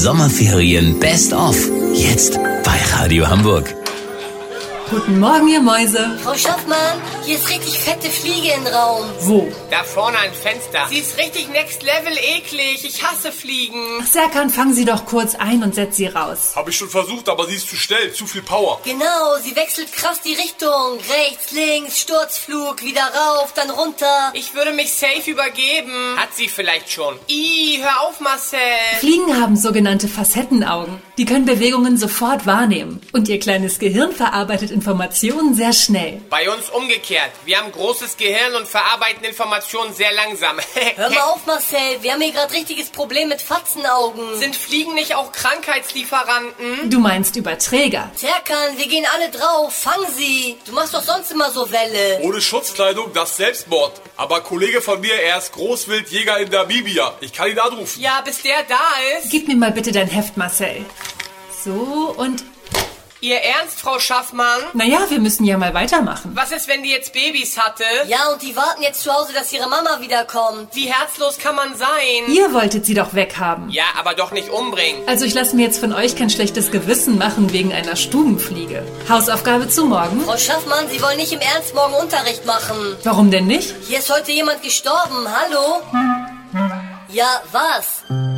Sommerferien Best of. Jetzt bei Radio Hamburg. Guten Morgen, ihr Mäuse. Frau Schaffmann, hier ist richtig fette Fliege im Raum. Wo? Da vorne ein Fenster. Sie ist richtig next level eklig. Ich hasse Fliegen. Ach, Serkan, fang sie doch kurz ein und setz sie raus. Hab ich schon versucht, aber sie ist zu schnell. Zu viel Power. Genau, sie wechselt krass die Richtung. Rechts, links, Sturzflug, wieder rauf, dann runter. Ich würde mich safe übergeben. Hat sie vielleicht schon. Hör auf, Marcel. Fliegen haben sogenannte Facettenaugen. Die können Bewegungen sofort wahrnehmen. Und ihr kleines Gehirn verarbeitet Informationen sehr schnell. Bei uns umgekehrt. Wir haben großes Gehirn und verarbeiten Informationen sehr langsam. Hör mal auf, Marcel, wir haben hier gerade richtiges Problem mit Fatzenaugen. Sind Fliegen nicht auch Krankheitslieferanten? Du meinst Überträger. Serkan, wir gehen alle drauf, fang sie. Du machst doch sonst immer so Welle. Ohne Schutzkleidung, das Selbstmord. Aber Kollege von mir, er ist Großwildjäger in Namibia. Ich kann ihn anrufen. Ja, bis der da ist. Gib mir mal bitte dein Heft, Marcel. So, und... Ihr Ernst, Frau Schaffmann? Naja, wir müssen ja mal weitermachen. Was ist, wenn die jetzt Babys hatte? Ja, und die warten jetzt zu Hause, dass ihre Mama wiederkommt. Wie herzlos kann man sein? Ihr wolltet sie doch weghaben. Ja, aber doch nicht umbringen. Also ich lasse mir jetzt von euch kein schlechtes Gewissen machen wegen einer Stubenfliege. Hausaufgabe zu morgen? Frau Schaffmann, Sie wollen nicht im Ernst morgen Unterricht machen. Warum denn nicht? Hier ist heute jemand gestorben. Hallo? Ja, was?